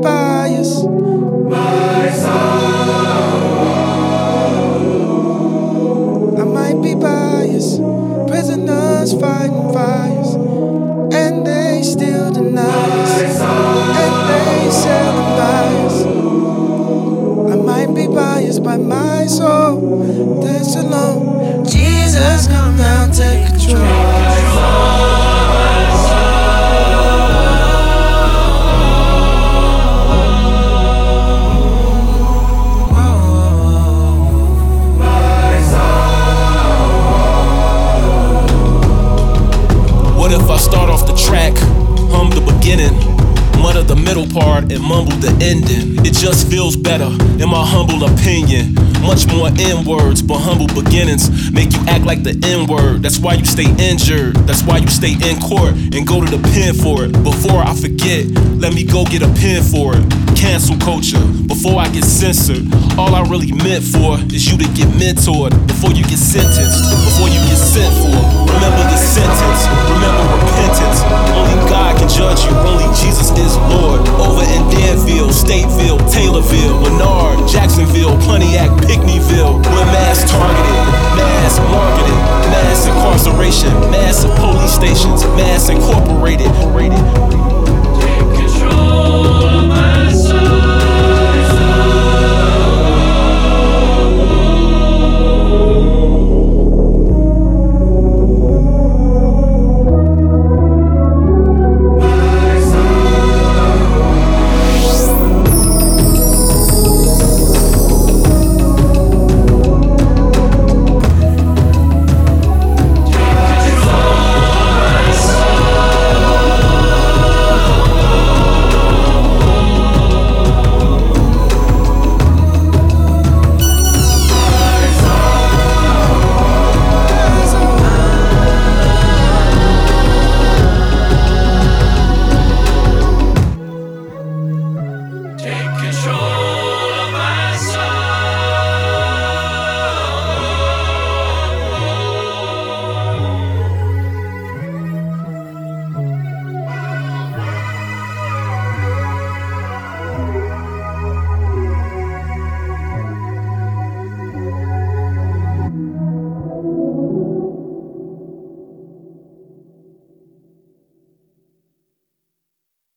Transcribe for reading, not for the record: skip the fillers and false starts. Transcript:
biased. My soul. I might be biased. Prisoners fighting fires, and they still deny us, and they selling bias. I might be biased, but my soul, that's alone. Jesus, come down, take control. What if I start off the track, hum the beginning, mutter the middle part, and mumble the ending? It just feels better, in my humble opinion. Much more N-words, but humble beginnings make you act like the N-word. That's why you stay injured, that's why you stay in court and go to the pen for it. Before I forget, let me go get a pen for it. Cancel culture, before I get censored. All I really meant for is you to get mentored. Before you get sentenced, before you get sent for. Remember the sentence, remember repentance. Only God can judge you, only Jesus is Lord. Over in Danville, Stateville, Taylorville, Menard, Jacksonville, Pontiac, Pickneyville. We're mass targeted, mass marketed, mass incarceration, massive police stations, mass incorporated. Take control of my soul.